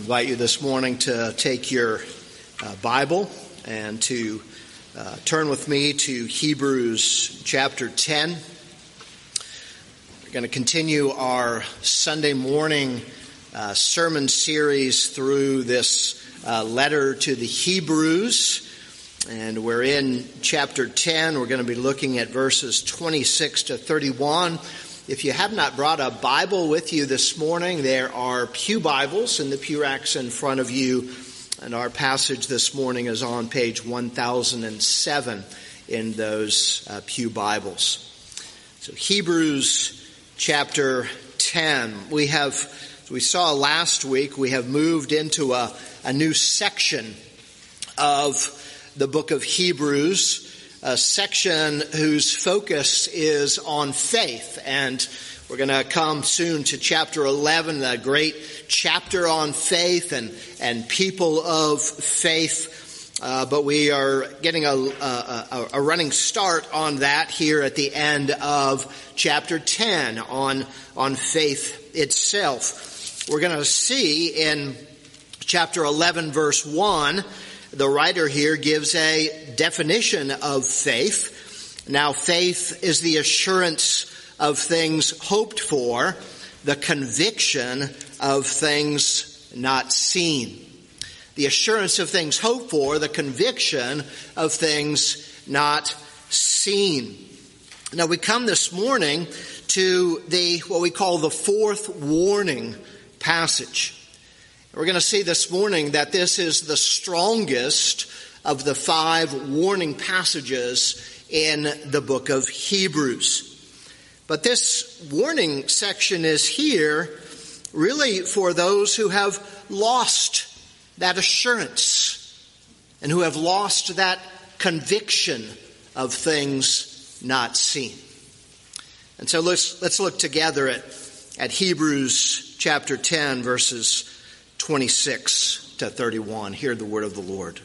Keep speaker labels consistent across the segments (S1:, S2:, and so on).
S1: invite you this morning to take your Bible and to turn with me to Hebrews chapter 10. We're going to continue our Sunday morning sermon series through this letter to the Hebrews. And we're in chapter 10. We're going to be looking at verses 26 to 31. If you have not brought a Bible with you this morning, there are pew Bibles in the pew racks in front of you. And our passage this morning is on page 1007 in those pew Bibles. So Hebrews chapter 10. As we saw last week, we have moved into a new section of the book of Hebrews, a section whose focus is on faith. And we're going to come soon to chapter 11, a great chapter on faith and people of faith. But we are getting a running start on that here at the end of chapter 10 on faith itself. We're going to see in chapter 11, verse 1, the writer here gives a definition of faith. Now, faith is the assurance of things hoped for, the conviction of things not seen. The assurance of things hoped for, the conviction of things not seen. Now, we come this morning to what we call the fourth warning passage. We're going to see this morning that this is the strongest of the 5 warning passages in the book of Hebrews. But this warning section is here really for those who have lost that assurance and who have lost that conviction of things not seen. And so let's look together at Hebrews chapter 10, verses 26 to 31. Hear the word of the Lord.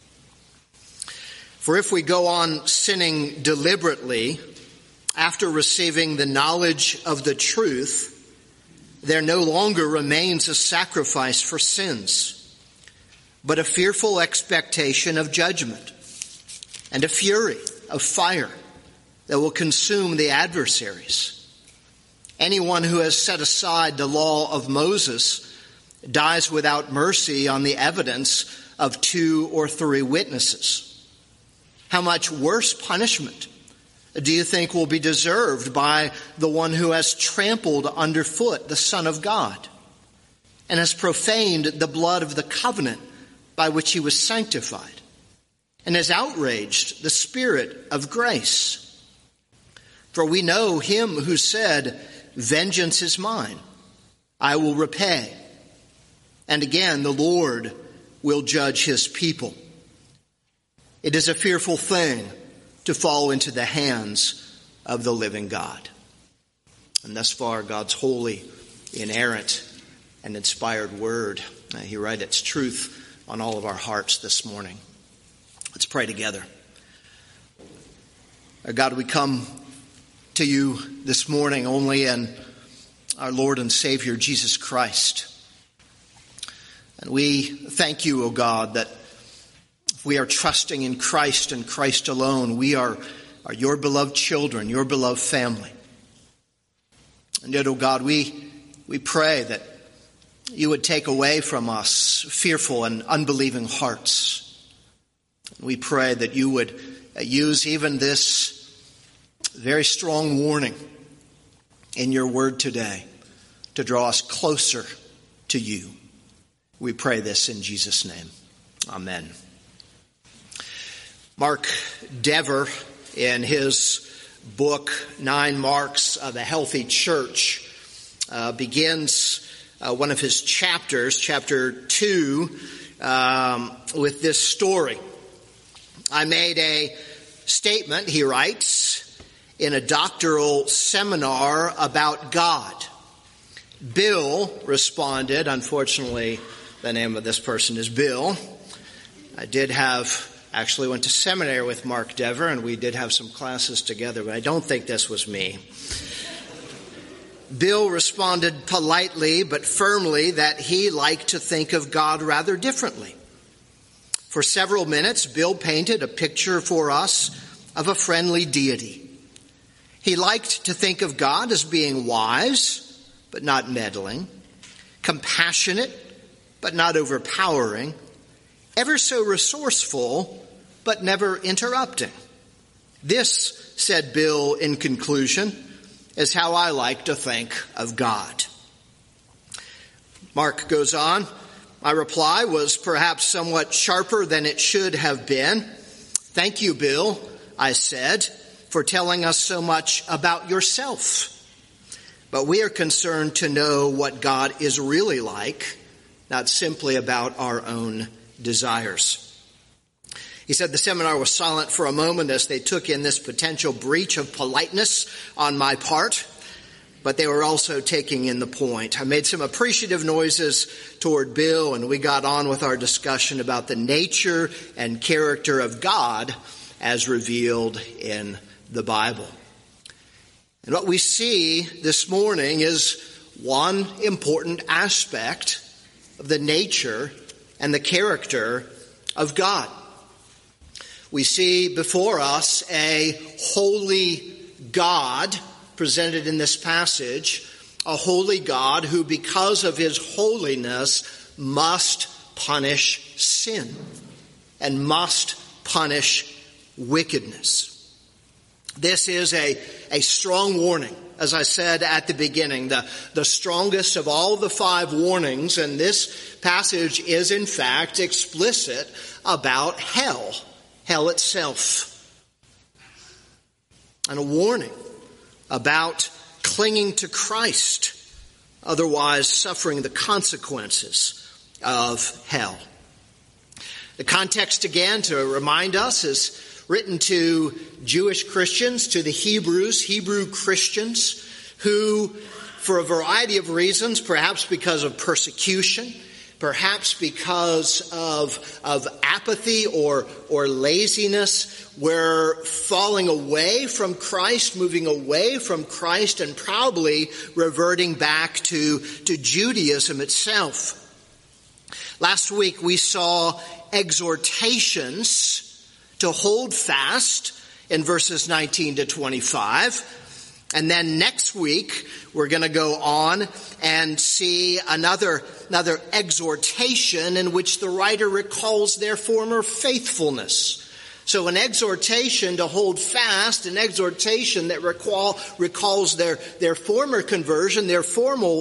S1: For if we go on sinning deliberately after receiving the knowledge of the truth, there no longer remains a sacrifice for sins, but a fearful expectation of judgment and a fury of fire that will consume the adversaries. Anyone who has set aside the law of Moses dies without mercy on the evidence of 2 or 3 witnesses. How much worse punishment do you think will be deserved by the one who has trampled underfoot the Son of God and has profaned the blood of the covenant by which he was sanctified and has outraged the Spirit of grace? For we know him who said, "Vengeance is mine, I will repay." And again, the Lord will judge his people. It is a fearful thing to fall into the hands of the living God. And thus far, God's holy, inerrant, and inspired word. He writes its truth on all of our hearts this morning. Let's pray together. Our God, we come to you this morning only in our Lord and Savior, Jesus Christ. And we thank you, O God, that if we are trusting in Christ and Christ alone, we are your beloved children, your beloved family. And yet, O God, we pray that you would take away from us fearful and unbelieving hearts. We pray that you would use even this very strong warning in your word today to draw us closer to you. We pray this in Jesus' name. Amen. Mark Dever, in his book, 9 Marks of a Healthy Church, begins one of his chapters, chapter 2, with this story. I made a statement, he writes, in a doctoral seminar about God. Bill responded, unfortunately, the name of this person is Bill. I actually went to seminary with Mark Dever, and we did have some classes together, but I don't think this was me. Bill responded politely but firmly that he liked to think of God rather differently. For several minutes, Bill painted a picture for us of a friendly deity. He liked to think of God as being wise, but not meddling, compassionate, but not overpowering, ever so resourceful, but never interrupting. This, said Bill in conclusion, is how I like to think of God. Mark goes on, my reply was perhaps somewhat sharper than it should have been. Thank you, Bill, I said, for telling us so much about yourself. But we are concerned to know what God is really like, not simply about our own desires. He said the seminar was silent for a moment as they took in this potential breach of politeness on my part, but they were also taking in the point. I made some appreciative noises toward Bill, and we got on with our discussion about the nature and character of God as revealed in the Bible. And what we see this morning is one important aspect of the nature and the character of God. We see before us a holy God presented in this passage, a holy God who, because of his holiness, must punish sin and must punish wickedness. This is a strong warning. As I said at the beginning, the strongest of all the 5 warnings, and this passage is in fact explicit about hell itself. And a warning about clinging to Christ, otherwise suffering the consequences of hell. The context, again, to remind us, is written to Jewish Christians, to the Hebrews, Hebrew Christians, who, for a variety of reasons, perhaps because of persecution, perhaps because of apathy or laziness, were falling away from Christ, moving away from Christ, and probably reverting back to Judaism itself. Last week we saw exhortations to hold fast in verses 19 to 25. And then next week, we're going to go on and see another exhortation in which the writer recalls their former faithfulness. So an exhortation to hold fast, an exhortation that recalls their former conversion, their former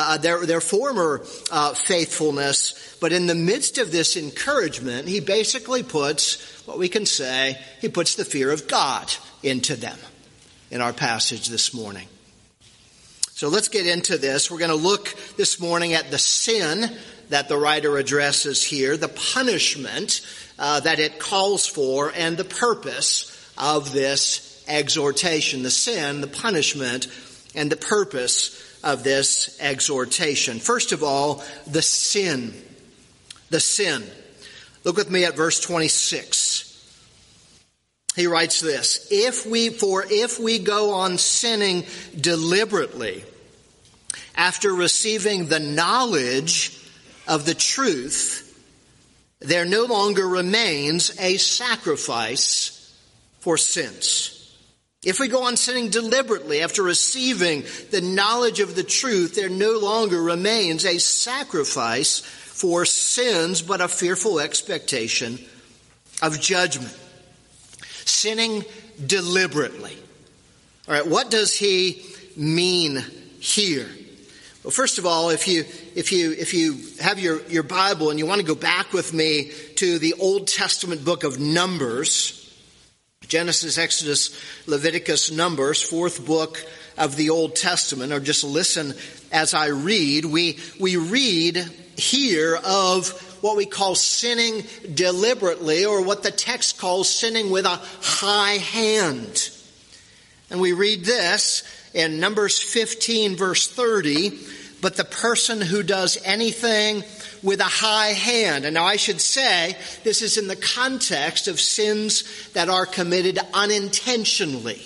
S1: faithfulness. But in the midst of this encouragement, he basically puts what we can say, he puts the fear of God into them in our passage this morning. So let's get into this. We're going to look this morning at the sin that the writer addresses here, the punishment that it calls for, and the purpose of this exhortation. The sin, the punishment, and the purpose of this exhortation. First of all, the sin. The sin. Look with me at verse 26. He writes this, if we go on sinning deliberately after receiving the knowledge of the truth, there no longer remains a sacrifice for sins. If we go on sinning deliberately after receiving the knowledge of the truth, there no longer remains a sacrifice for sins, but a fearful expectation of judgment. Sinning deliberately. All right, what does he mean here? Well, first of all, if you have your Bible and you want to go back with me to the Old Testament book of Numbers, Genesis, Exodus, Leviticus, Numbers, 4th book of the Old Testament, or just listen as I read, we read here of what we call sinning deliberately, or what the text calls sinning with a high hand. And we read this in Numbers 15 verse 30, but the person who does anything with a high hand. And now I should say, this is in the context of sins that are committed unintentionally.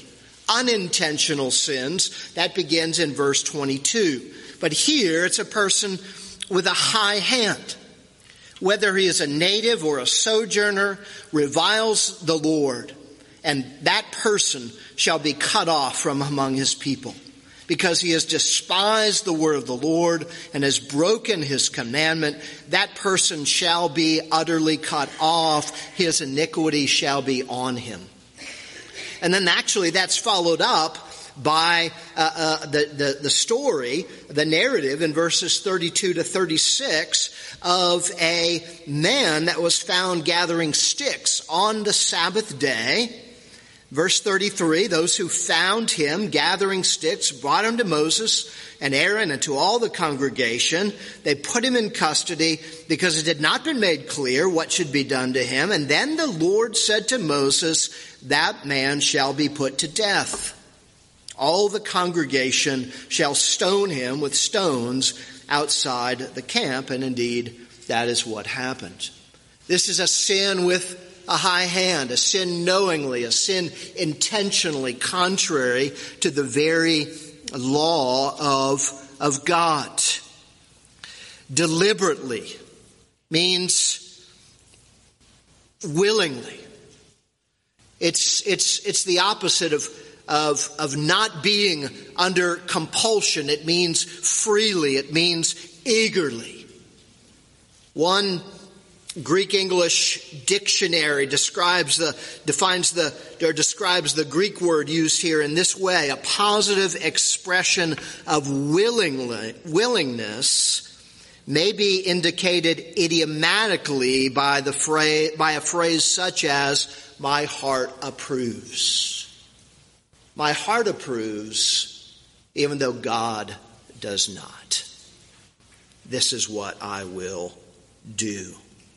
S1: unintentional sins, that begins in verse 22. But here it's a person with a high hand. Whether he is a native or a sojourner, reviles the Lord, and that person shall be cut off from among his people. Because he has despised the word of the Lord and has broken his commandment, that person shall be utterly cut off. His iniquity shall be on him. And then actually that's followed up by the story, the narrative in verses 32 to 36 of a man that was found gathering sticks on the Sabbath day. Verse 33, those who found him gathering sticks brought him to Moses and Aaron and to all the congregation. They put him in custody because it had not been made clear what should be done to him. And then the Lord said to Moses, that man shall be put to death. All the congregation shall stone him with stones outside the camp. And indeed, that is what happened. This is a sin with a high hand, a sin knowingly, a sin intentionally contrary to the very law of God. Deliberately means willingly. It's the opposite of not being under compulsion. It means freely. It means eagerly. One Greek-English dictionary describes the Greek word used here in this way: a positive expression of willingness may be indicated idiomatically by a phrase such as, my heart approves. My heart approves, even though God does not. This is what I will do.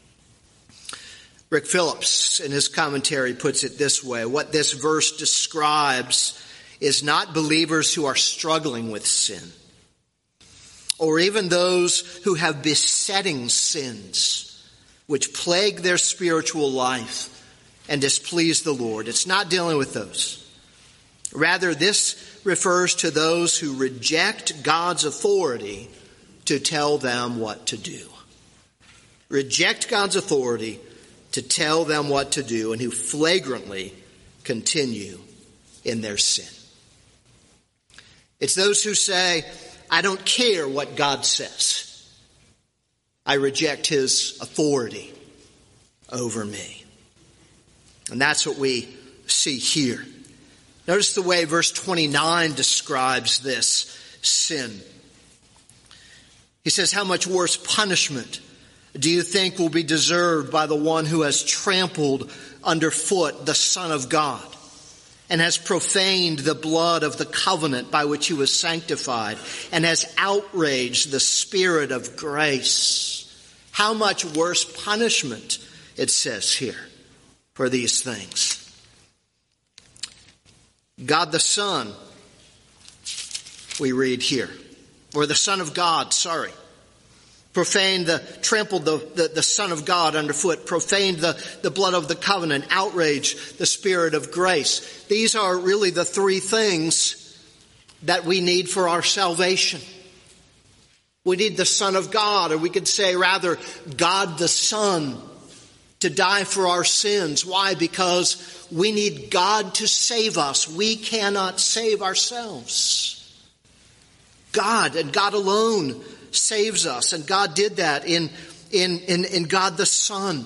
S1: Rick Phillips, in his commentary, puts it this way: what this verse describes is not believers who are struggling with sin, or even those who have besetting sins which plague their spiritual life and displease the Lord. It's not dealing with those. Rather, this refers to those who reject God's authority to tell them what to do. Reject God's authority to tell them what to do, and who flagrantly continue in their sin. It's those who say, I don't care what God says. I reject his authority over me. And that's what we see here. Notice the way verse 29 describes this sin. He says, how much worse punishment do you think will be deserved by the one who has trampled underfoot the Son of God and has profaned the blood of the covenant by which he was sanctified and has outraged the Spirit of grace? How much worse punishment, it says here, for these things. God the Son, we read here, or the Son of God, trampled the Son of God underfoot, profaned the blood of the covenant, outraged the Spirit of grace. These are really the three things that we need for our salvation. We need the Son of God, or we could say rather, God the Son, to die for our sins. Why? Because we need God to save us. We cannot save ourselves. God and God alone saves us, and God did that in God the Son.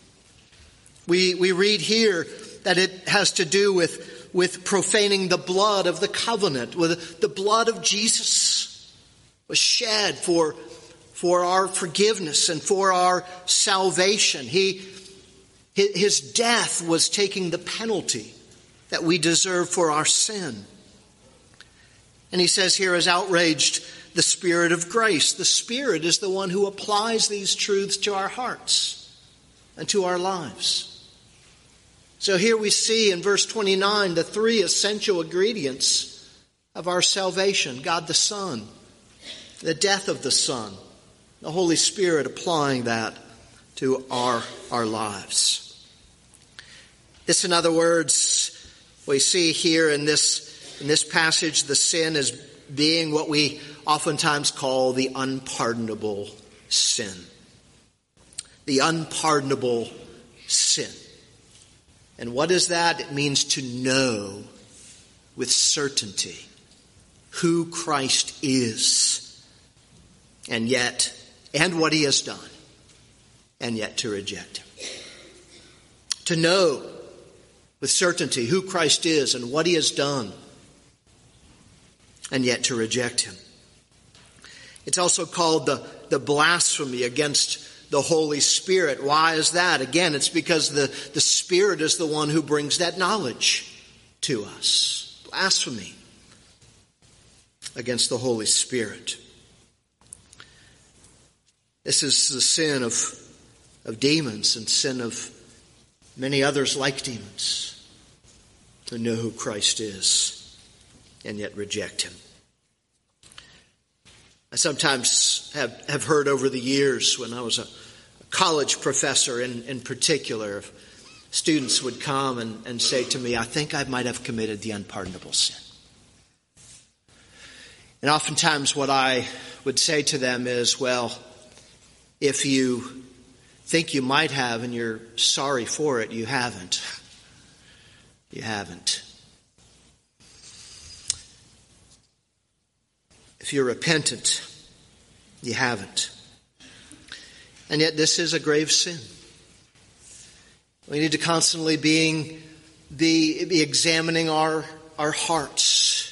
S1: We read here that it has to do with profaning the blood of the covenant. With the blood of Jesus was shed for our forgiveness and for our salvation. His death was taking the penalty that we deserve for our sin. And he says here, has outraged the Spirit of grace. The Spirit is the one who applies these truths to our hearts and to our lives. So here we see in verse 29 the three essential ingredients of our salvation: God the Son, the death of the Son, the Holy Spirit applying that to our lives. This, in other words, we see here in this In this passage, the sin is being what we oftentimes call the unpardonable sin. The unpardonable sin. And what is that? It means to know with certainty who Christ is, and what he has done, and yet to reject him. To know with certainty who Christ is and what he has done, and yet to reject him. It's also called the blasphemy against the Holy Spirit. Why is that? Again, it's because the Spirit is the one who brings that knowledge to us. Blasphemy against the Holy Spirit. This is the sin of demons and sin of many others like demons who know who Christ is and yet reject him. I sometimes have heard over the years, when I was a college professor in particular, students would come and say to me, I think I might have committed the unpardonable sin. And oftentimes what I would say to them is, well, if you think you might have and you're sorry for it, you haven't. You haven't. If you're repentant, you haven't. And yet this is a grave sin. We need to constantly be examining our hearts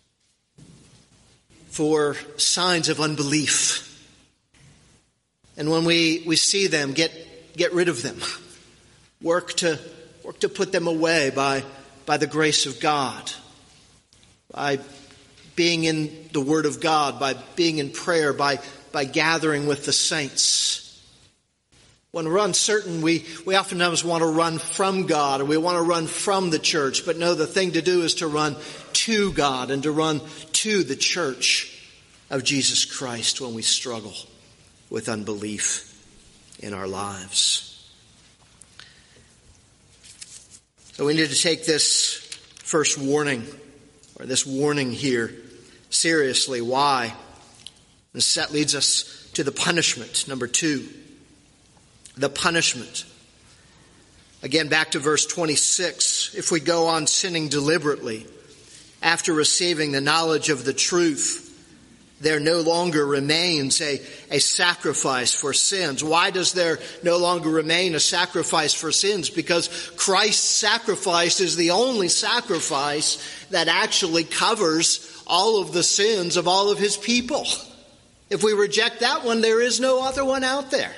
S1: for signs of unbelief. And when we see them, get rid of them. Work to put them away by the grace of God. By being in the Word of God, by being in prayer, by gathering with the saints. When we're uncertain, we oftentimes want to run from God, or we want to run from the church. But no, the thing to do is to run to God and to run to the church of Jesus Christ when we struggle with unbelief in our lives. So we need to take this first warning, or this warning here, seriously. Why? That leads us to the punishment. Number 2, the punishment. Again, back to verse 26. If we go on sinning deliberately after receiving the knowledge of the truth, there no longer remains a sacrifice for sins. Why does there no longer remain a sacrifice for sins? Because Christ's sacrifice is the only sacrifice that actually covers all of the sins of all of his people. If we reject that one, there is no other one out there.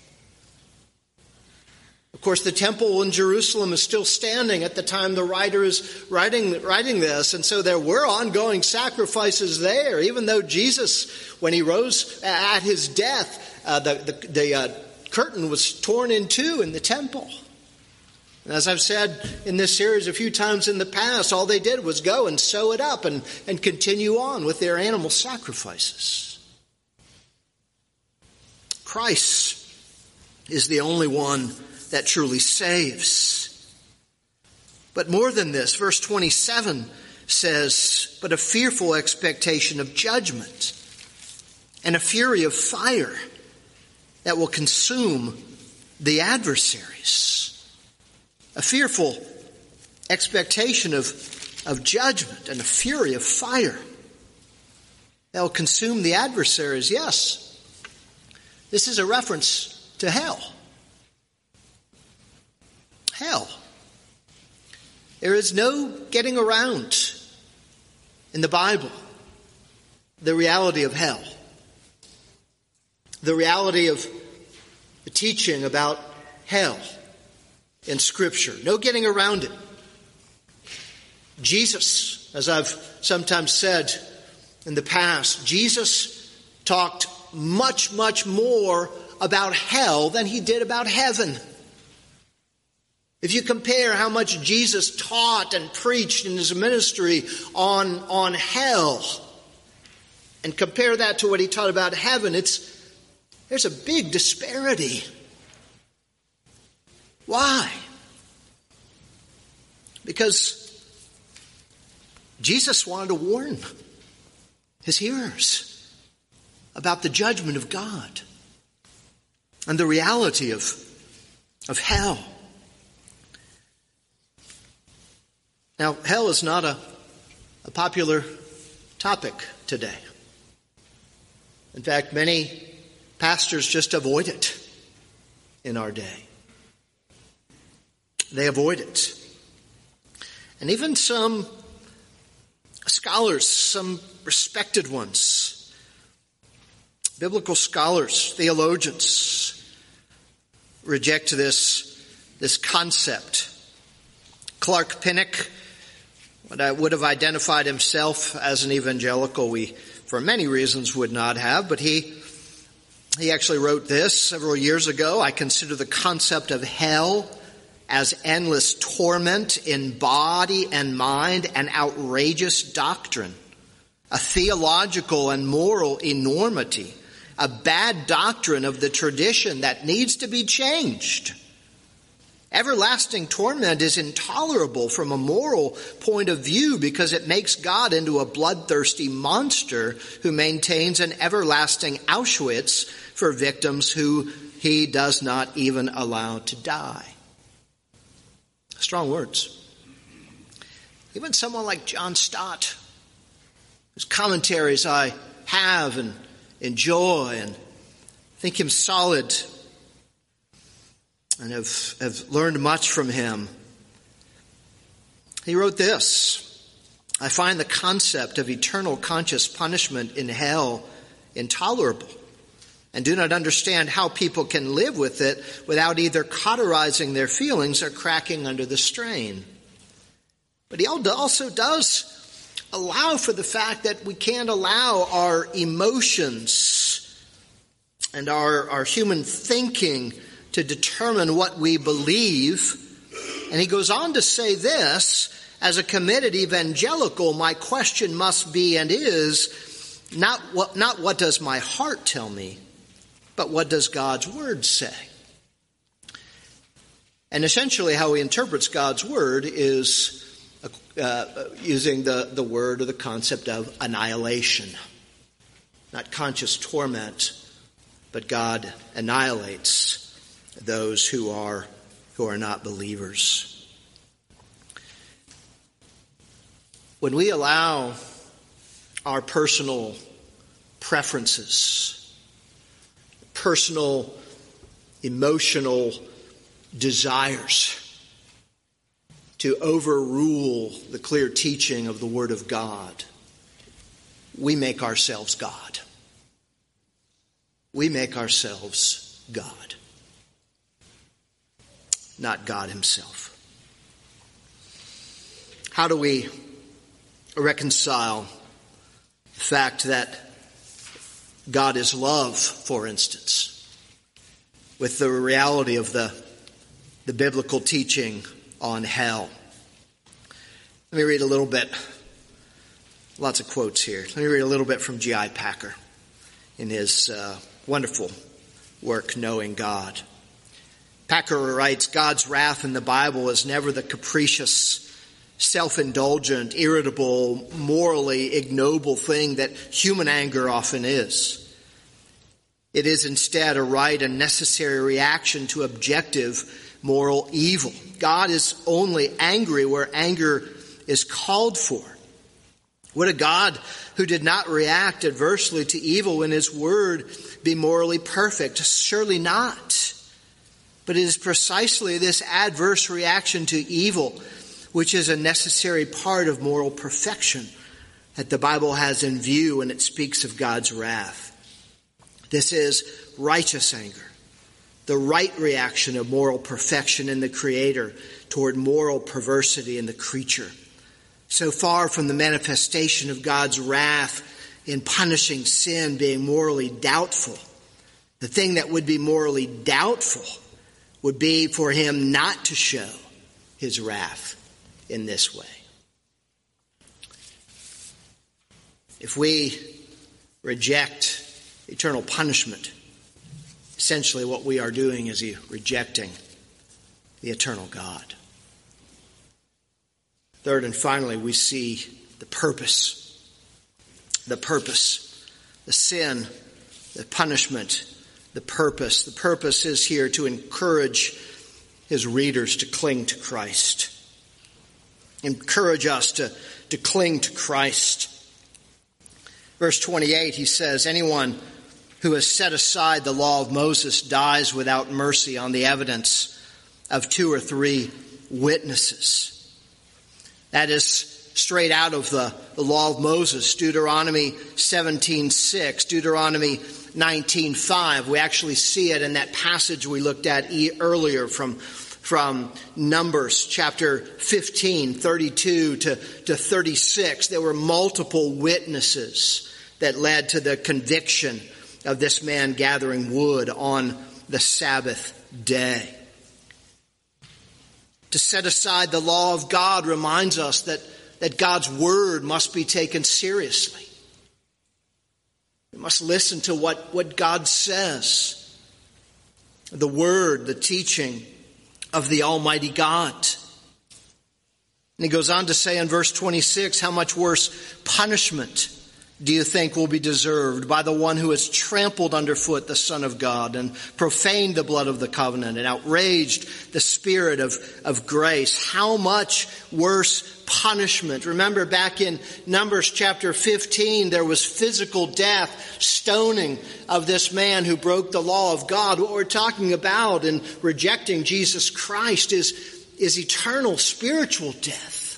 S1: Of course, the temple in Jerusalem is still standing at the time the writer is writing this. And so there were ongoing sacrifices there. Even though Jesus, when he rose at his death, the curtain was torn in two in the temple. And as I've said in this series a few times in the past, all they did was go and sew it up and continue on with their animal sacrifices. Christ is the only one that truly saves. But more than this, verse 27 says, but a fearful expectation of judgment and a fury of fire that will consume the adversaries. A fearful expectation of judgment and a fury of fire that will consume the adversaries. Yes, this is a reference to hell. Hell. There is no getting around in the Bible the reality of hell. The reality of the teaching about hell in Scripture. No getting around it. Jesus, as I've sometimes said in the past, Jesus talked much, much more about hell than he did about heaven. If you compare how much Jesus taught and preached in his ministry on hell and compare that to what he taught about heaven, there's a big disparity. Why? Because Jesus wanted to warn his hearers about the judgment of God and the reality of hell. Now, hell is not a popular topic today. In fact, many pastors just avoid it in our day. They avoid it. And even some scholars, some respected ones, biblical scholars, theologians, reject this concept. Clark Pinnock, what I would have identified himself as an evangelical, we, for many reasons, would not have, but he actually wrote this several years ago. I consider the concept of hell as endless torment in body and mind an outrageous doctrine, a theological and moral enormity, a bad doctrine of the tradition that needs to be changed. Everlasting torment is intolerable from a moral point of view because it makes God into a bloodthirsty monster who maintains an everlasting Auschwitz for victims who he does not even allow to die. Strong words. Even someone like John Stott, whose commentaries I have and enjoy and think him solid and have learned much from him. He wrote this: I find the concept of eternal conscious punishment in hell intolerable and do not understand how people can live with it without either cauterizing their feelings or cracking under the strain. But he also does allow for the fact that we can't allow our emotions and our human thinking to determine what we believe. And he goes on to say this: as a committed evangelical, my question must be and is not what does my heart tell me, but what does God's word say? And essentially how he interprets God's word is using the word or the concept of annihilation. Not conscious torment, but God annihilates those who are not believers. When we allow our personal preferences, personal emotional desires to overrule the clear teaching of the Word of God, we make ourselves God. We make ourselves God, not God himself. How do we reconcile the fact that God is love, for instance, with the reality of the biblical teaching on hell? Let me read a little bit. Lots of quotes here. Let me read a little bit from G.I. Packer in his wonderful work, Knowing God. Packer writes, God's wrath in the Bible is never the capricious, self-indulgent, irritable, morally ignoble thing that human anger often is. It is instead a right and necessary reaction to objective moral evil. God is only angry where anger is called for. Would a God who did not react adversely to evil in his word be morally perfect? Surely not. But it is precisely this adverse reaction to evil, which is a necessary part of moral perfection, that the Bible has in view when it speaks of God's wrath. This is righteous anger, the right reaction of moral perfection in the Creator toward moral perversity in the creature. So far from the manifestation of God's wrath in punishing sin being morally doubtful, the thing that would be morally doubtful would be for him not to show his wrath in this way. If we reject eternal punishment, essentially what we are doing is rejecting the eternal God. Third and finally, we see the purpose, the sin, the punishment, the purpose. The purpose is here to encourage his readers to cling to Christ. Encourage us to cling to Christ. Verse 28, he says, anyone who has set aside the law of Moses dies without mercy on the evidence of 2 or 3 witnesses. That is straight out of the law of Moses, Deuteronomy 17:6, Deuteronomy 19:5. We actually see it in that passage we looked at earlier from Numbers chapter 15, 32 to 36. There were multiple witnesses that led to the conviction of this man gathering wood on the Sabbath day. To set aside the law of God reminds us that God's word must be taken seriously. We must listen to what God says. The word, the teaching of the Almighty God. And he goes on to say in verse 26, how much worse punishment do you think will be deserved by the one who has trampled underfoot the Son of God and profaned the blood of the covenant and outraged the Spirit of grace? How much worse punishment? Remember back in Numbers chapter 15, there was physical death, stoning of this man who broke the law of God. What we're talking about in rejecting Jesus Christ is eternal spiritual death.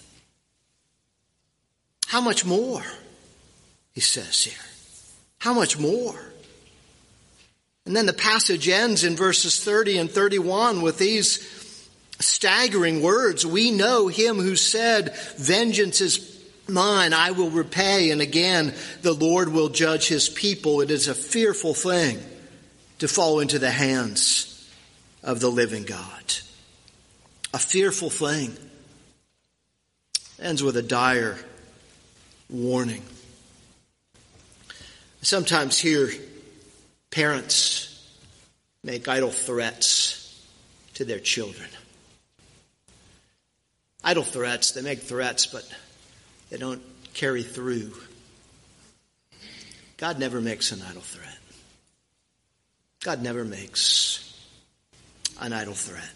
S1: How much more? He says here. How much more? And then the passage ends in verses 30 and 31 with these staggering words. We know him who said, vengeance is mine, I will repay. And again, the Lord will judge his people. It is a fearful thing to fall into the hands of the living God. A fearful thing. Ends with a dire warning. Sometimes hear parents make idle threats to their children. Idle threats, they make threats, but they don't carry through. God never makes an idle threat. God never makes an idle threat.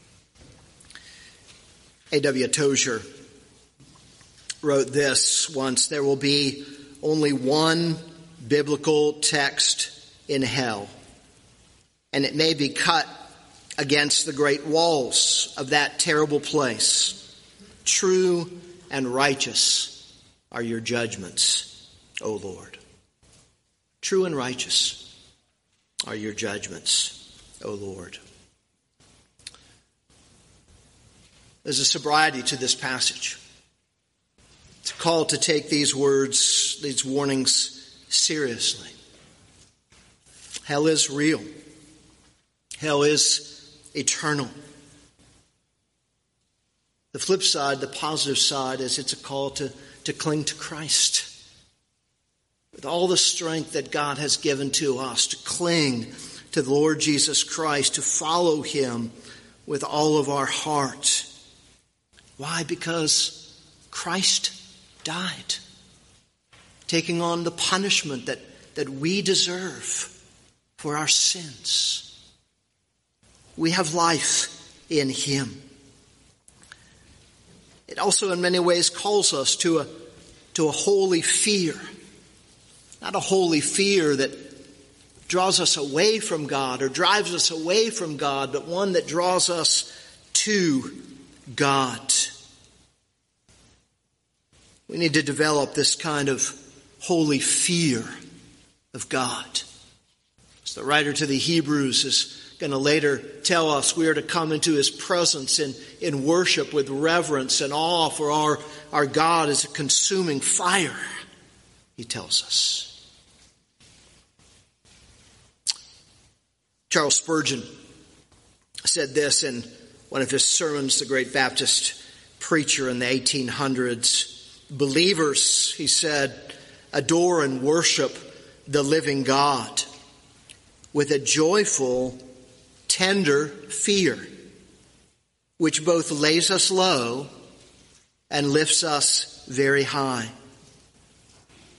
S1: A.W. Tozier wrote this once, there will be only one biblical text in hell, and it may be cut against the great walls of that terrible place. True and righteous are your judgments, O Lord. True and righteous are your judgments, O Lord. There's a sobriety to this passage. It's a call to take these words, these warnings seriously. Hell is real. Hell is eternal. The flip side, the positive side, is it's a call to cling to Christ. With all the strength that God has given to us, to cling to the Lord Jesus Christ, to follow him with all of our heart. Why? Because Christ died, taking on the punishment that we deserve for our sins. We have life in him. It also in many ways calls us to a holy fear. Not a holy fear that draws us away from God or drives us away from God, but one that draws us to God. We need to develop this kind of holy fear of God. As the writer to the Hebrews is going to later tell us, we are to come into his presence in worship with reverence and awe, for our God is a consuming fire, he tells us. Charles Spurgeon said this in one of his sermons, the great Baptist preacher in the 1800s. Believers, he said, adore and worship the living God with a joyful, tender fear, which both lays us low and lifts us very high.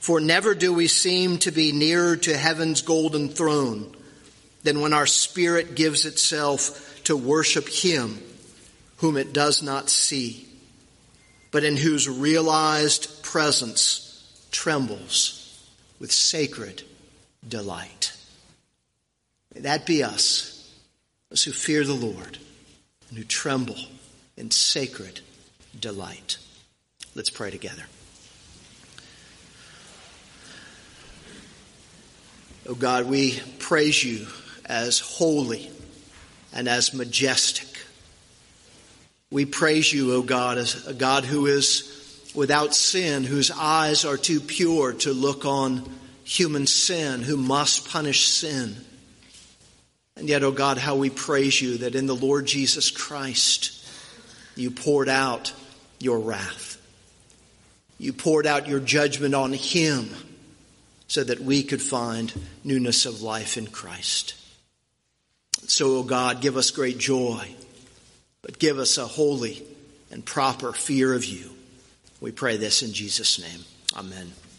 S1: For never do we seem to be nearer to heaven's golden throne than when our spirit gives itself to worship him whom it does not see, but in whose realized presence trembles with sacred delight. May that be us, those who fear the Lord and who tremble in sacred delight. Let's pray together. Oh God, we praise you as holy and as majestic. We praise you, O God, as a God who is without sin, whose eyes are too pure to look on human sin, who must punish sin. And yet, O God, how we praise you that in the Lord Jesus Christ, you poured out your wrath. You poured out your judgment on him so that we could find newness of life in Christ. So, O God, give us great joy, but give us a holy and proper fear of you. We pray this in Jesus' name. Amen.